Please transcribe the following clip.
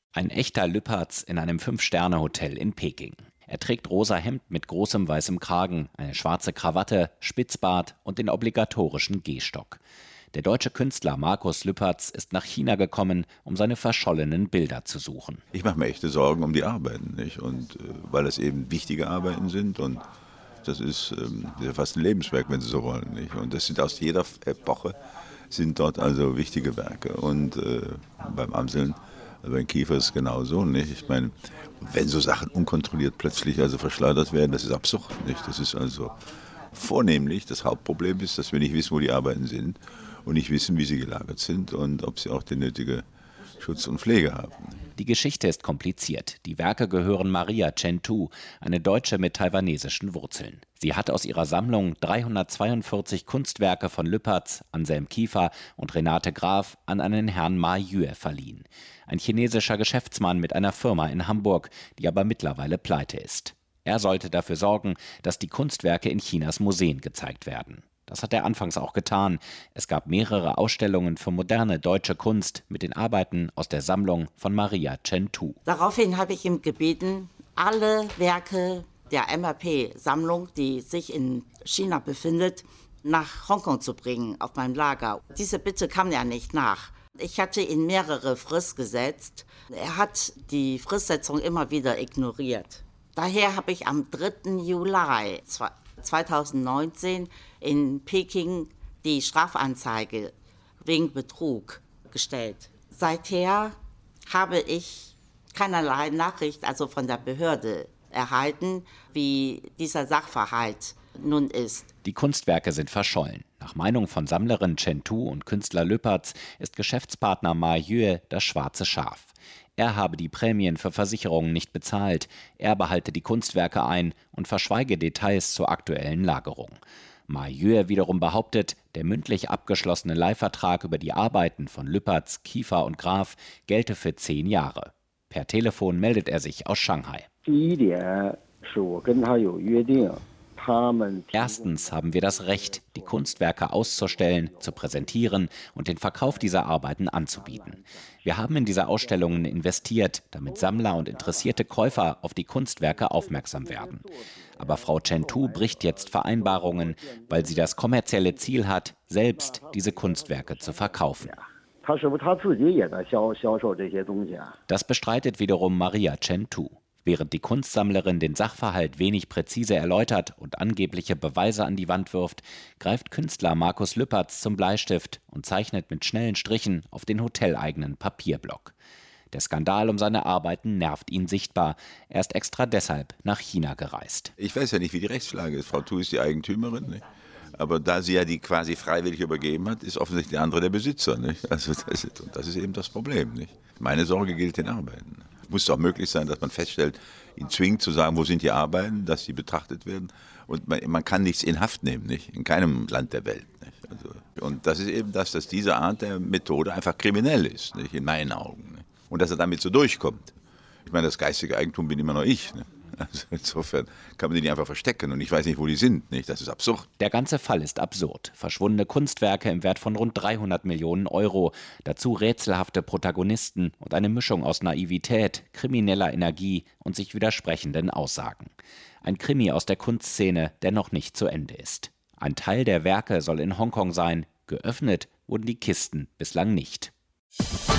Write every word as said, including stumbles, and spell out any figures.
Ein echter Lüpertz in einem Fünf-Sterne-Hotel in Peking. Er trägt rosa Hemd mit großem weißem Kragen, eine schwarze Krawatte, Spitzbart und den obligatorischen Gehstock. Der deutsche Künstler Markus Lüpertz ist nach China gekommen, um seine verschollenen Bilder zu suchen. Ich mache mir echte Sorgen um die Arbeiten, nicht? Und äh, weil es eben wichtige Arbeiten sind und das ist ähm, fast ein Lebenswerk, wenn Sie so wollen, nicht? Und das sind aus jeder Epoche sind dort also wichtige Werke und äh, beim Amseln, beim Kiefer ist es genauso, nicht? Ich meine, wenn so Sachen unkontrolliert plötzlich also verschleudert werden, das ist absurd, nicht? Das ist also vornehmlich, das Hauptproblem ist, dass wir nicht wissen, wo die Arbeiten sind und nicht wissen, wie sie gelagert sind und ob sie auch die nötige Schutz und Pflege haben. Die Geschichte ist kompliziert. Die Werke gehören Maria Chen-Tu, eine Deutsche mit taiwanesischen Wurzeln. Sie hat aus ihrer Sammlung dreihundertzweiundvierzig Kunstwerke von Lüpertz, Anselm Kiefer und Renate Graf an einen Herrn Ma Yue verliehen. Ein chinesischer Geschäftsmann mit einer Firma in Hamburg, die aber mittlerweile pleite ist. Er sollte dafür sorgen, dass die Kunstwerke in Chinas Museen gezeigt werden. Das hat er anfangs auch getan. Es gab mehrere Ausstellungen für moderne deutsche Kunst mit den Arbeiten aus der Sammlung von Maria Chen-Tu. Daraufhin habe ich ihn gebeten, alle Werke der M R P-Sammlung, die sich in China befindet, nach Hongkong zu bringen, auf mein Lager. Diese Bitte kam ja nicht nach. Ich hatte ihn mehrere Frist gesetzt. Er hat die Fristsetzung immer wieder ignoriert. Daher habe ich am dritten Juli zweitausendneunzehn in Peking die Strafanzeige wegen Betrug gestellt. Seither habe ich keinerlei Nachricht, also von der Behörde, erhalten, wie dieser Sachverhalt nun ist. Die Kunstwerke sind verschollen. Nach Meinung von Sammlerin Chen-Tu und Künstler Lüpertz ist Geschäftspartner Ma Yue das schwarze Schaf. Er habe die Prämien für Versicherungen nicht bezahlt, er behalte die Kunstwerke ein und verschweige Details zur aktuellen Lagerung. Ma Yue wiederum behauptet, der mündlich abgeschlossene Leihvertrag über die Arbeiten von Lüpertz, Kiefer und Graf gelte für zehn Jahre. Per Telefon meldet er sich aus Shanghai. Erstens haben wir das Recht, die Kunstwerke auszustellen, zu präsentieren und den Verkauf dieser Arbeiten anzubieten. Wir haben in diese Ausstellungen investiert, damit Sammler und interessierte Käufer auf die Kunstwerke aufmerksam werden. Aber Frau Chen-Tu bricht jetzt Vereinbarungen, weil sie das kommerzielle Ziel hat, selbst diese Kunstwerke zu verkaufen. Das bestreitet wiederum Maria Chen-Tu. Während die Kunstsammlerin den Sachverhalt wenig präzise erläutert und angebliche Beweise an die Wand wirft, greift Künstler Markus Lüpertz zum Bleistift und zeichnet mit schnellen Strichen auf den hoteleigenen Papierblock. Der Skandal um seine Arbeiten nervt ihn sichtbar. Er ist extra deshalb nach China gereist. Ich weiß ja nicht, wie die Rechtslage ist. Frau Tu ist die Eigentümerin, nicht? Aber da sie ja die quasi freiwillig übergeben hat, ist offensichtlich der andere der Besitzer. Nicht? Also das ist, das ist eben das Problem. Nicht? Meine Sorge gilt den Arbeiten. Es muss auch möglich sein, dass man feststellt, ihn zwingt zu sagen, wo sind die Arbeiten, dass sie betrachtet werden. Und man, man kann nichts in Haft nehmen, nicht? In keinem Land der Welt. Nicht? Also, und das ist eben das, dass diese Art der Methode einfach kriminell ist, nicht? In meinen Augen. Nicht? Und dass er damit so durchkommt. Ich meine, das geistige Eigentum bin immer noch ich. Nicht? Also insofern kann man die nicht einfach verstecken und ich weiß nicht, wo die sind. Nicht? Das ist absurd. Der ganze Fall ist absurd. Verschwundene Kunstwerke im Wert von rund dreihundert Millionen Euro. Dazu rätselhafte Protagonisten und eine Mischung aus Naivität, krimineller Energie und sich widersprechenden Aussagen. Ein Krimi aus der Kunstszene, der noch nicht zu Ende ist. Ein Teil der Werke soll in Hongkong sein. Geöffnet wurden die Kisten bislang nicht.